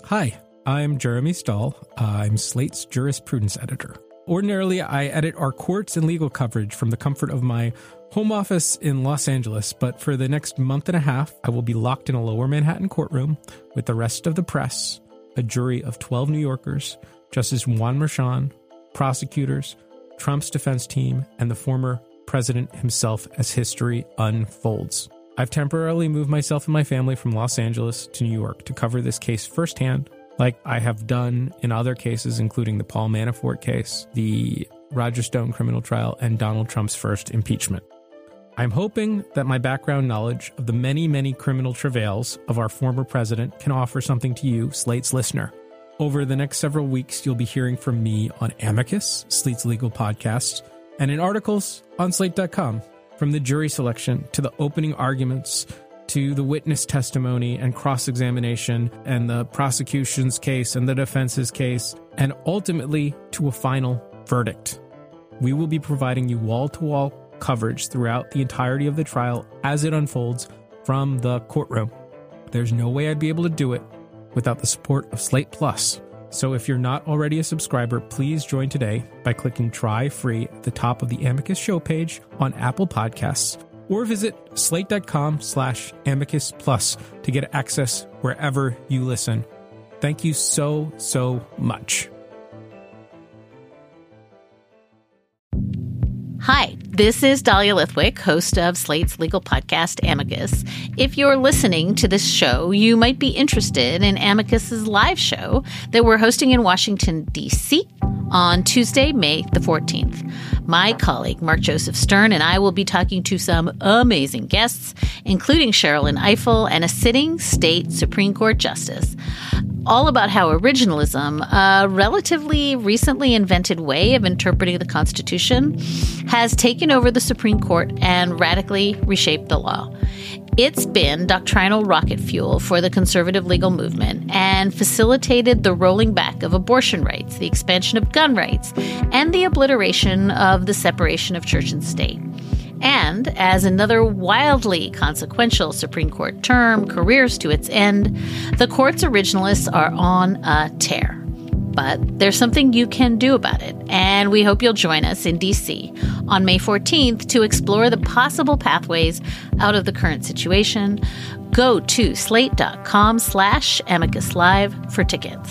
Hi, I'm Jeremy Stahl. I'm Slate's jurisprudence editor. Ordinarily, I edit our courts and legal coverage from the comfort of my home office in Los Angeles, but for the next month and a half, I will be locked in a lower Manhattan courtroom with the rest of the press, a jury of 12 New Yorkers, Justice Juan Merchan, prosecutors, Trump's defense team, and the former president himself as history unfolds. I've temporarily moved myself and my family from Los Angeles to New York to cover this case firsthand, like I have done in other cases, including the Paul Manafort case, the Roger Stone criminal trial, and Donald Trump's first impeachment. I'm hoping that my background knowledge of the many, many criminal travails of our former president can offer something to you, Slate's listener. Over the next several weeks, you'll be hearing from me on Amicus, Slate's legal podcast, and in articles on Slate.com, from the jury selection to the opening arguments to the witness testimony and cross-examination and the prosecution's case and the defense's case, and ultimately to a final verdict. We will be providing you wall-to-wall coverage throughout the entirety of the trial as it unfolds from the courtroom. There's no way I'd be able to do it without the support of Slate Plus. So if you're not already a subscriber, please join today by clicking Try Free at the top of the Amicus show page on Apple Podcasts, or visit slate.com/Amicus Plus to get access wherever you listen. Thank you so, so much. Hi, this is Dahlia Lithwick, host of Slate's legal podcast, Amicus. If you're listening to this show, you might be interested in Amicus's live show that we're hosting in Washington, D.C. on Tuesday, May the 14th. My colleague, Mark Joseph Stern, and I will be talking to some amazing guests, including Sherrilyn Ifill and a sitting state Supreme Court justice, all about how originalism, a relatively recently invented way of interpreting the Constitution, has taken over the Supreme Court and radically reshaped the law. It's been doctrinal rocket fuel for the conservative legal movement and facilitated the rolling back of abortion rights, the expansion of gun rights, and the obliteration of the separation of church and state. And as another wildly consequential Supreme Court term careers to its end, the court's originalists are on a tear. But there's something you can do about it, and we hope you'll join us in D.C. on May 14th to explore the possible pathways out of the current situation. Go to slate.com/Amicus Live for tickets.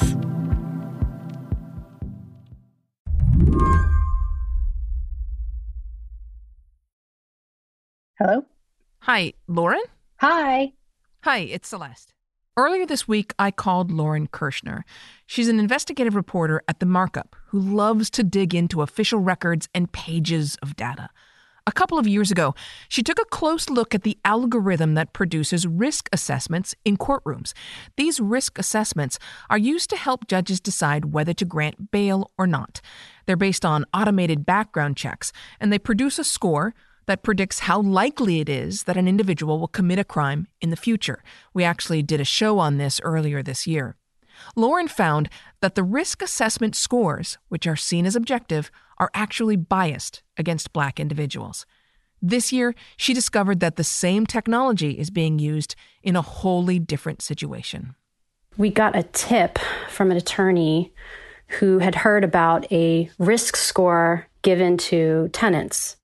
Hello? Hi, Lauren? Hi. Hi, it's Celeste. Earlier this week, I called Lauren Kirshner. She's an investigative reporter at The Markup who loves to dig into official records and pages of data. A couple of years ago, she took a close look at the algorithm that produces risk assessments in courtrooms. These risk assessments are used to help judges decide whether to grant bail or not. They're based on automated background checks, and they produce a score that predicts how likely it is that an individual will commit a crime in the future. We actually did a show on this earlier this year. Lauren found that the risk assessment scores, which are seen as objective, are actually biased against Black individuals. This year, she discovered that the same technology is being used in a wholly different situation. We got a tip from an attorney who had heard about a risk score given to tenants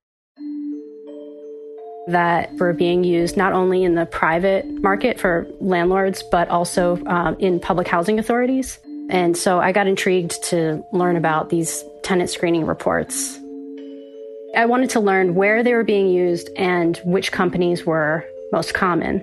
that were being used not only in the private market for landlords, but also in public housing authorities. And so I got intrigued to learn about these tenant screening reports. I wanted to learn where they were being used and which companies were most common.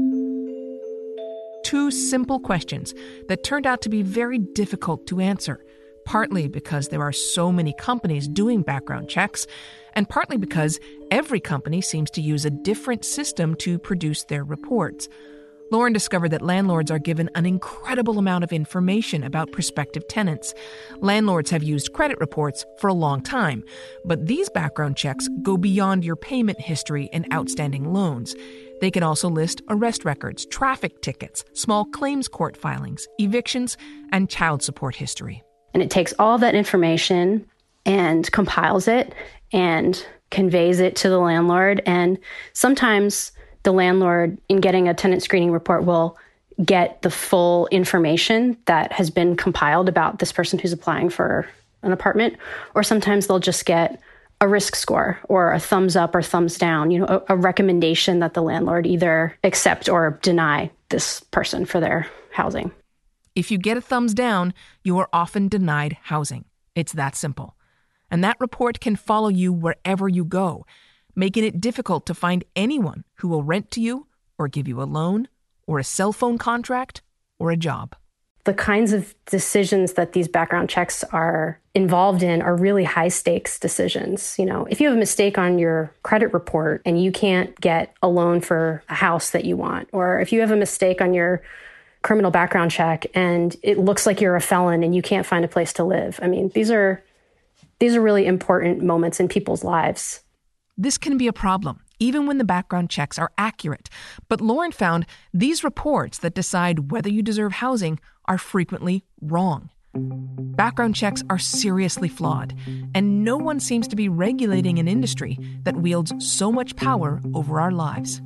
Two simple questions that turned out to be very difficult to answer, partly because there are so many companies doing background checks, and partly because every company seems to use a different system to produce their reports. Lauren discovered that landlords are given an incredible amount of information about prospective tenants. Landlords have used credit reports for a long time, but these background checks go beyond your payment history and outstanding loans. They can also list arrest records, traffic tickets, small claims court filings, evictions, and child support history. And it takes all that information and compiles it and conveys it to the landlord. And sometimes the landlord, in getting a tenant screening report, will get the full information that has been compiled about this person who's applying for an apartment, or sometimes they'll just get a risk score or a thumbs up or thumbs down, a recommendation that the landlord either accept or deny this person for their housing. If you get a thumbs down, you are often denied housing. It's that simple. And that report can follow you wherever you go, making it difficult to find anyone who will rent to you or give you a loan or a cell phone contract or a job. The kinds of decisions that these background checks are involved in are really high stakes decisions. If you have a mistake on your credit report and you can't get a loan for a house that you want, or if you have a mistake on your criminal background check and it looks like you're a felon and you can't find a place to live. These are really important moments in people's lives. This can be a problem, even when the background checks are accurate. But Lauren found these reports that decide whether you deserve housing are frequently wrong. Background checks are seriously flawed, and no one seems to be regulating an industry that wields so much power over our lives.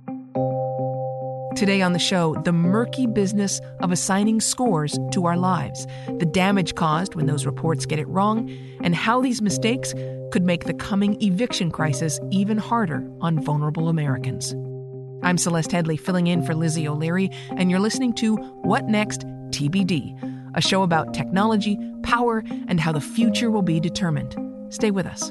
Today on the show, the murky business of assigning scores to our lives, the damage caused when those reports get it wrong, and how these mistakes could make the coming eviction crisis even harder on vulnerable Americans. I'm Celeste Headley, filling in for Lizzie O'Leary, and you're listening to What Next? TBD, a show about technology, power, and how the future will be determined. Stay with us.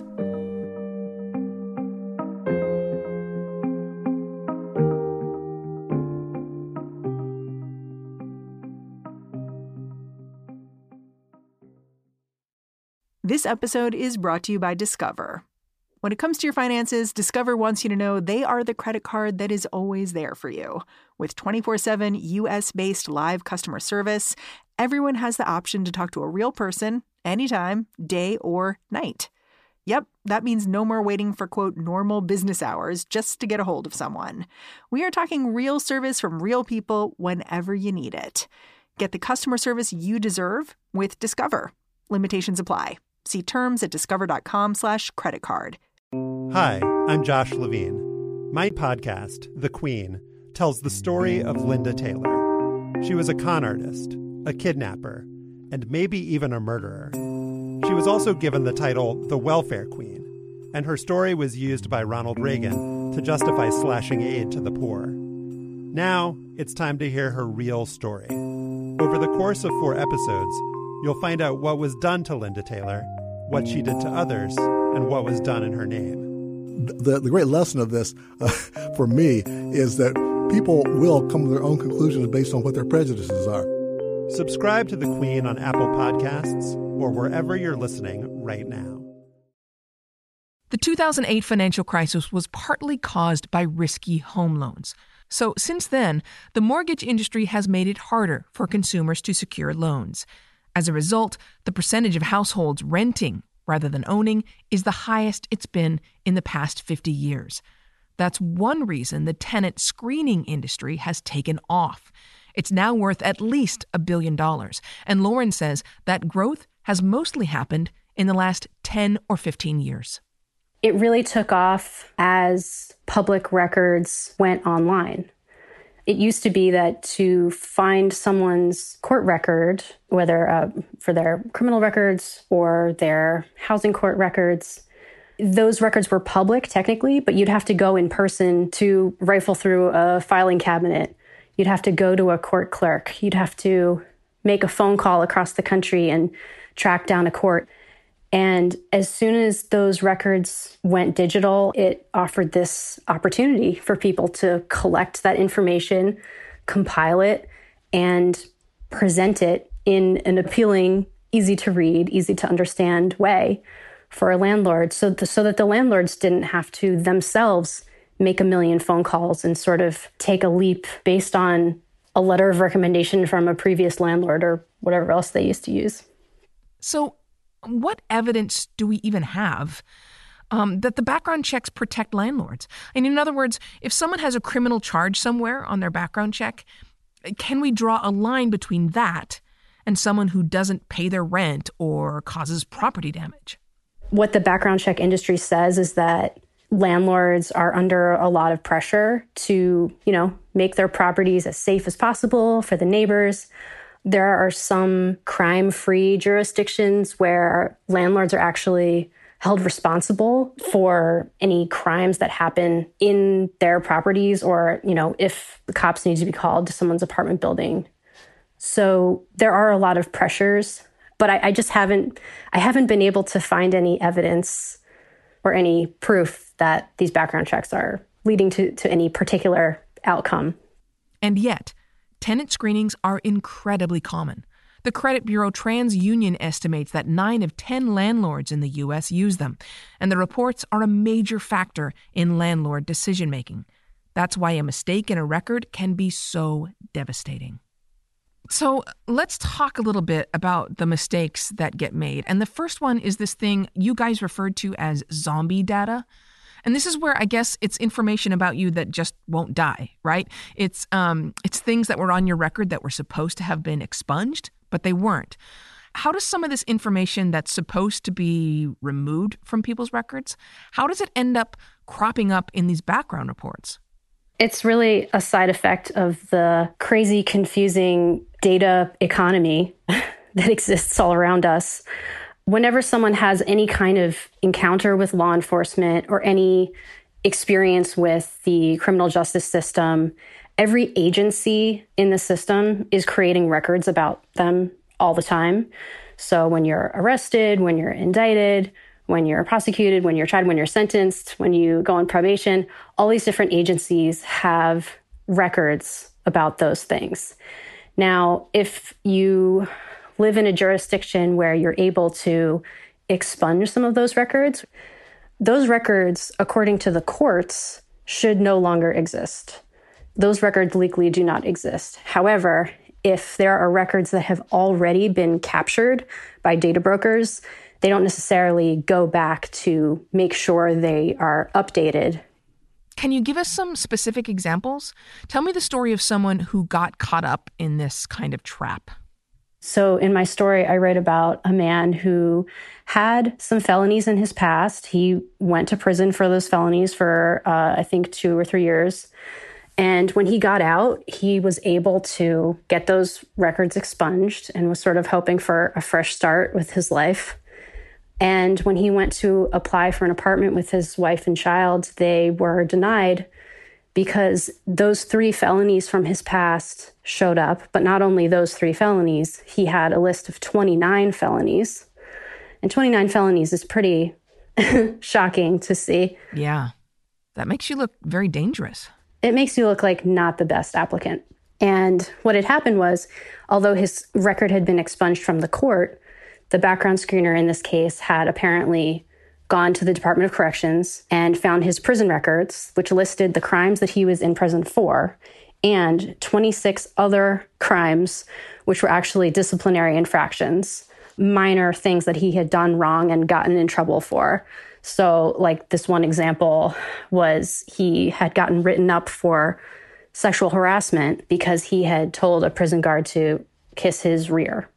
This episode is brought to you by Discover. When it comes to your finances, Discover wants you to know they are the credit card that is always there for you. With 24/7 U.S.-based live customer service, everyone has the option to talk to a real person anytime, day or night. Yep, that means no more waiting for, quote, normal business hours just to get a hold of someone. We are talking real service from real people whenever you need it. Get the customer service you deserve with Discover. Limitations apply. See terms at discover.com/creditcard. Hi, I'm Josh Levine. My podcast, The Queen, tells the story of Linda Taylor. She was a con artist, a kidnapper, and maybe even a murderer. She was also given the title the Welfare Queen, and her story was used by Ronald Reagan to justify slashing aid to the poor. Now, it's time to hear her real story. Over the course of 4 episodes, you'll find out what was done to Linda Taylor, what she did to others, and what was done in her name. The great lesson of this, for me, is that people will come to their own conclusions based on what their prejudices are. Subscribe to The Queen on Apple Podcasts or wherever you're listening right now. The 2008 financial crisis was partly caused by risky home loans. So since then, the mortgage industry has made it harder for consumers to secure loans. As a result, the percentage of households renting rather than owning is the highest it's been in the past 50 years. That's one reason the tenant screening industry has taken off. It's now worth at least $1 billion, and Lauren says that growth has mostly happened in the last 10 or 15 years. It really took off as public records went online. It used to be that to find someone's court record, whether for their criminal records or their housing court records, those records were public technically, but you'd have to go in person to rifle through a filing cabinet. You'd have to go to a court clerk. You'd have to make a phone call across the country and track down a court. And as soon as those records went digital, it offered this opportunity for people to collect that information, compile it, and present it in an appealing, easy to read, easy to understand way for a landlord, so that the landlords didn't have to themselves make a million phone calls and sort of take a leap based on a letter of recommendation from a previous landlord or whatever else they used to use. So what evidence do we even have that the background checks protect landlords? And in other words, if someone has a criminal charge somewhere on their background check, can we draw a line between that and someone who doesn't pay their rent or causes property damage? What the background check industry says is that landlords are under a lot of pressure to, make their properties as safe as possible for the neighbors. There are some crime-free jurisdictions where landlords are actually held responsible for any crimes that happen in their properties, or, if the cops need to be called to someone's apartment building. So there are a lot of pressures, but I haven't been able to find any evidence or any proof that these background checks are leading to any particular outcome. And yet, tenant screenings are incredibly common. The credit bureau TransUnion estimates that 9 of 10 landlords in the U.S. use them, and the reports are a major factor in landlord decision-making. That's why a mistake in a record can be so devastating. So let's talk a little bit about the mistakes that get made. And the first one is this thing you guys referred to as zombie data. And this is where I guess it's information about you that just won't die, right? It's things that were on your record that were supposed to have been expunged, but they weren't. How does some of this information that's supposed to be removed from people's records, how does it end up cropping up in these background reports? It's really a side effect of the crazy, confusing data economy that exists all around us. Whenever someone has any kind of encounter with law enforcement or any experience with the criminal justice system, every agency in the system is creating records about them all the time. So when you're arrested, when you're indicted, when you're prosecuted, when you're tried, when you're sentenced, when you go on probation, all these different agencies have records about those things. Now, if you live in a jurisdiction where you're able to expunge some of those records, according to the courts, should no longer exist. Those records legally do not exist. However, if there are records that have already been captured by data brokers, they don't necessarily go back to make sure they are updated. Can you give us some specific examples? Tell me the story of someone who got caught up in this kind of trap. So in my story, I write about a man who had some felonies in his past. He went to prison for those felonies for, I think, 2 or 3 years. And when he got out, he was able to get those records expunged and was sort of hoping for a fresh start with his life. And when he went to apply for an apartment with his wife and child, they were denied because those 3 felonies from his past showed up. But not only those 3 felonies, he had a list of 29 felonies. And 29 felonies is pretty shocking to see. Yeah, that makes you look very dangerous. It makes you look like not the best applicant. And what had happened was, although his record had been expunged from the court, the background screener in this case had apparently gone to the Department of Corrections and found his prison records, which listed the crimes that he was in prison for, and 26 other crimes, which were actually disciplinary infractions, minor things that he had done wrong and gotten in trouble for. So like this one example was he had gotten written up for sexual harassment because he had told a prison guard to kiss his rear.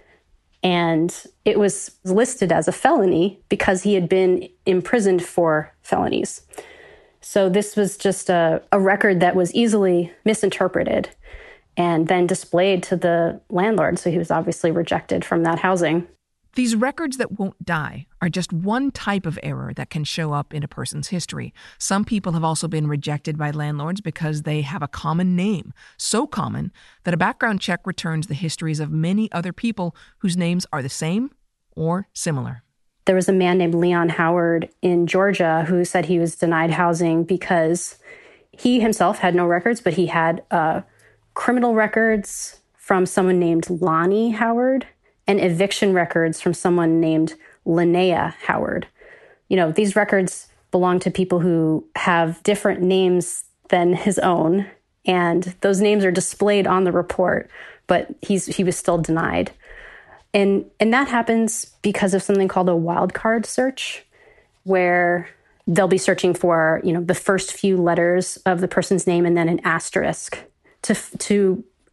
And it was listed as a felony because he had been imprisoned for felonies. So this was just a record that was easily misinterpreted and then displayed to the landlord. So he was obviously rejected from that housing. These records that won't die are just one type of error that can show up in a person's history. Some people have also been rejected by landlords because they have a common name, so common that a background check returns the histories of many other people whose names are the same or similar. There was a man named Leon Howard in Georgia who said he was denied housing because he himself had no records, but he had criminal records from someone named Lonnie Howard and eviction records from someone named Linnea Howard. You know, these records belong to people who have different names than his own, and those names are displayed on the report, but he was still denied. And that happens because of something called a wildcard search, where they'll be searching for, the first few letters of the person's name and then an asterisk to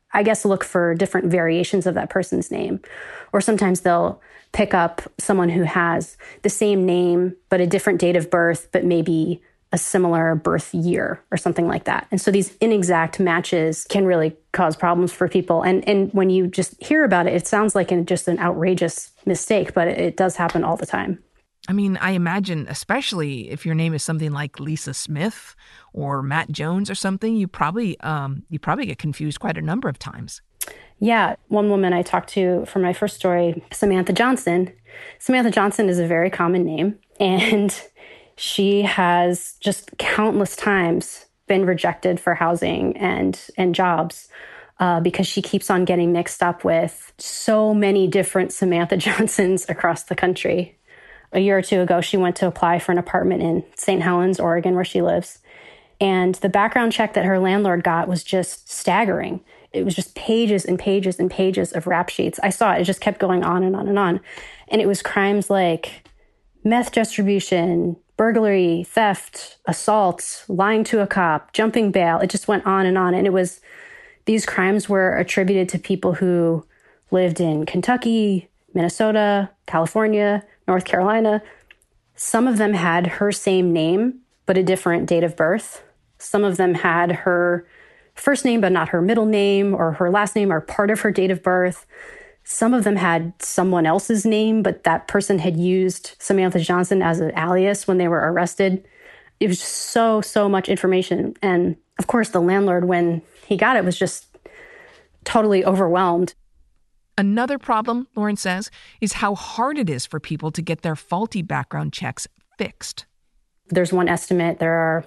I guess, look for different variations of that person's name. Or sometimes they'll pick up someone who has the same name, but a different date of birth, but maybe a similar birth year or something like that. And so these inexact matches can really cause problems for people. And when you just hear about it, it sounds like just an outrageous mistake, but it does happen all the time. I mean, I imagine, especially if your name is something like Lisa Smith or Matt Jones or something, you probably get confused quite a number of times. Yeah. One woman I talked to for my first story, Samantha Johnson. Samantha Johnson is a very common name, and she has just countless times been rejected for housing and jobs because she keeps on getting mixed up with so many different Samantha Johnsons across the country. A year or two ago, she went to apply for an apartment in St. Helens, Oregon, where she lives. And the background check that her landlord got was just staggering. It was just pages and pages and pages of rap sheets. I saw it. It just kept going on and on and on. And it was crimes like meth distribution, burglary, theft, assault, lying to a cop, jumping bail. It just went on and on. And these crimes were attributed to people who lived in Kentucky, Minnesota, California, North Carolina. Some of them had her same name, but a different date of birth. Some of them had her first name, but not her middle name, or her last name, or part of her date of birth. Some of them had someone else's name, but that person had used Samantha Johnson as an alias when they were arrested. It was just so much information. And of course, the landlord, when he got it, was just totally overwhelmed. Another problem, Lauren says, is how hard it is for people to get their faulty background checks fixed. There's one estimate. There are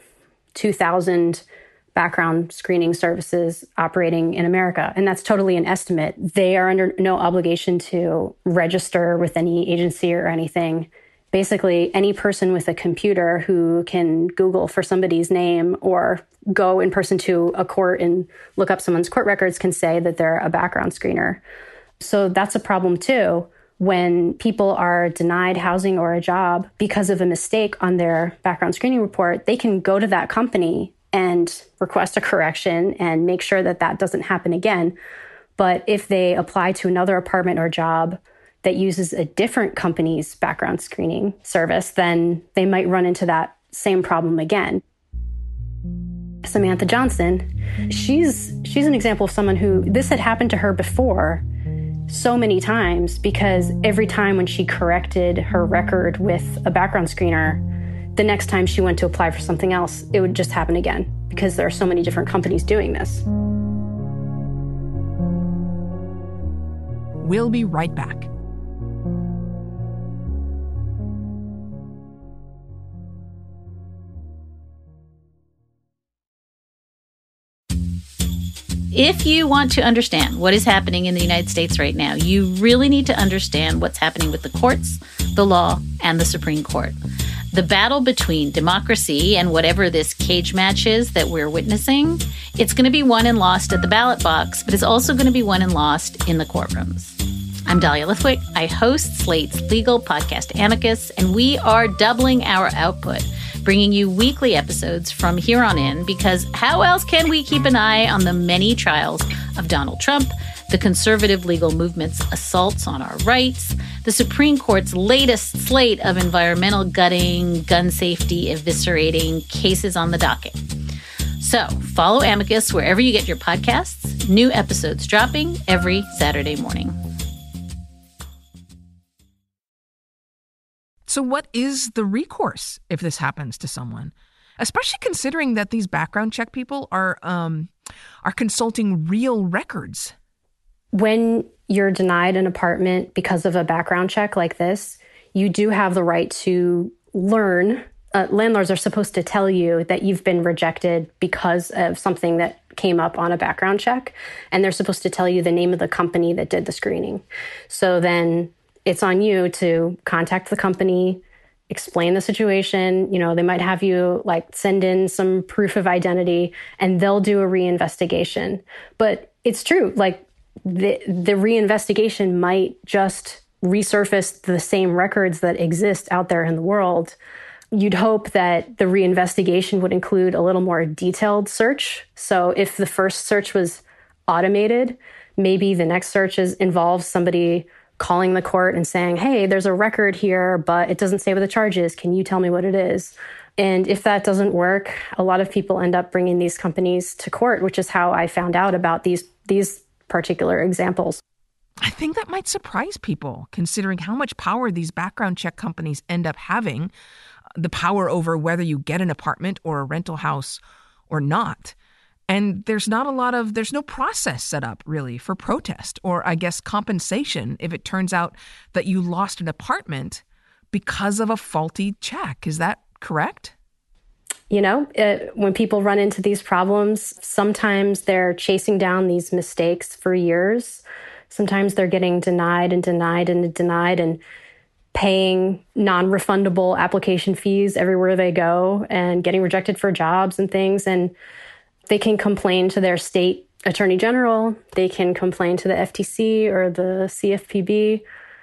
2,000 background screening services operating in America, and that's totally an estimate. They are under no obligation to register with any agency or anything. Basically, any person with a computer who can Google for somebody's name or go in person to a court and look up someone's court records can say that they're a background screener. So that's a problem too. When people are denied housing or a job because of a mistake on their background screening report, they can go to that company and request a correction and make sure that that doesn't happen again. But if they apply to another apartment or job that uses a different company's background screening service, then they might run into that same problem again. Samantha Johnson, she's an example of someone who this had happened to her before so many times, because every time when she corrected her record with a background screener, the next time she went to apply for something else, it would just happen again because there are so many different companies doing this. We'll be right back. If you want to understand what is happening in the United States right now, you really need to understand what's happening with the courts, the law, and the Supreme Court. The battle between democracy and whatever this cage match is that we're witnessing, it's going to be won and lost at the ballot box, but it's also going to be won and lost in the courtrooms. I'm Dahlia Lithwick. I host Slate's legal podcast Amicus, and we are doubling our output, bringing you weekly episodes from here on in, because how else can we keep an eye on the many trials of Donald Trump, the conservative legal movement's assaults on our rights, the Supreme Court's latest slate of environmental gutting, gun safety eviscerating cases on the docket. So follow Amicus wherever you get your podcasts. New episodes dropping every Saturday morning. So what is the recourse if this happens to someone? Especially considering that these background check people are consulting real records. When you're denied an apartment because of a background check like this, you do have the right to learn. Landlords are supposed to tell you that you've been rejected because of something that came up on a background check, and they're supposed to tell you the name of the company that did the screening. So then it's on you to contact the company, explain the situation. You know, they might have you send in some proof of identity, and they'll do a reinvestigation. But it's true, the reinvestigation might just resurface the same records that exist out there in the world. You'd hope that the reinvestigation would include a little more detailed search. So if the first search was automated, maybe the next search involves somebody calling the court and saying, hey, there's a record here, but it doesn't say what the charge is. Can you tell me what it is? And if that doesn't work, a lot of people end up bringing these companies to court, which is how I found out about these particular examples. I think that might surprise people, considering how much power these background check companies end up having, the power over whether you get an apartment or a rental house or not. And there's no process set up really for protest or, I guess, compensation if it turns out that you lost an apartment because of a faulty check. Is that correct? You know, when people run into these problems, sometimes they're chasing down these mistakes for years. Sometimes they're getting denied and denied and denied and paying non-refundable application fees everywhere they go and getting rejected for jobs and things. And they can complain to their state attorney general. They can complain to the FTC or the CFPB.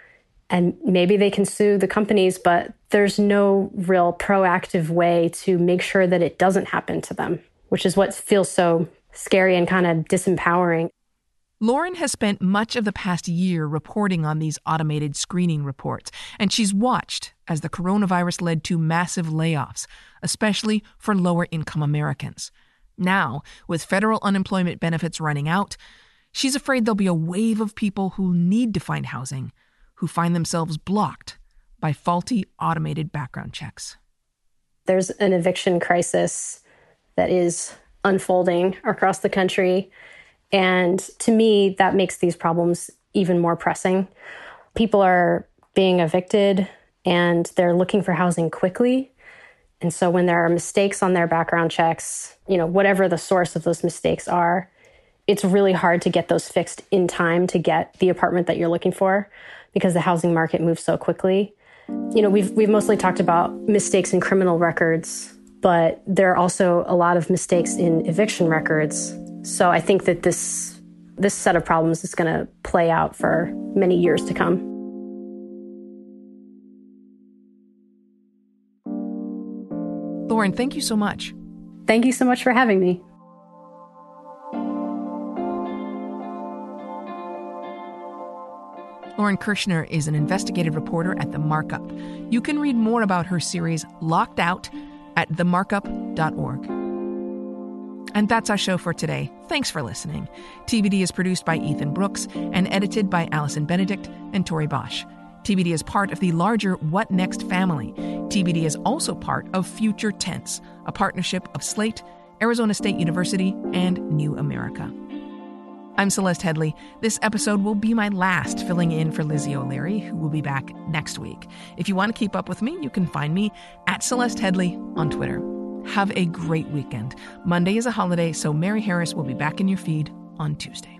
And maybe they can sue the companies, but there's no real proactive way to make sure that it doesn't happen to them, which is what feels so scary and kind of disempowering. Lauren has spent much of the past year reporting on these automated screening reports, and she's watched as the coronavirus led to massive layoffs, especially for lower-income Americans. Now, with federal unemployment benefits running out, she's afraid there'll be a wave of people who need to find housing who find themselves blocked by faulty automated background checks. There's an eviction crisis that is unfolding across the country. And to me, that makes these problems even more pressing. People are being evicted and they're looking for housing quickly. And so when there are mistakes on their background checks, you know, whatever the source of those mistakes are, it's really hard to get those fixed in time to get the apartment that you're looking for because the housing market moves so quickly. You know, we've mostly talked about mistakes in criminal records, but there are also a lot of mistakes in eviction records. So I think that this set of problems is going to play out for many years to come. Lauren, thank you so much. Thank you so much for having me. Lauren Kirshner is an investigative reporter at The Markup. You can read more about her series Locked Out at themarkup.org. And that's our show for today. Thanks for listening. TBD is produced by Ethan Brooks and edited by Allison Benedict and Tori Bosch. TBD is part of the larger What Next family. TBD is also part of Future Tense, a partnership of Slate, Arizona State University, and New America. I'm Celeste Headlee. This episode will be my last filling in for Lizzie O'Leary, who will be back next week. If you want to keep up with me, you can find me at Celeste Headlee on Twitter. Have a great weekend. Monday is a holiday, so Mary Harris will be back in your feed on Tuesday.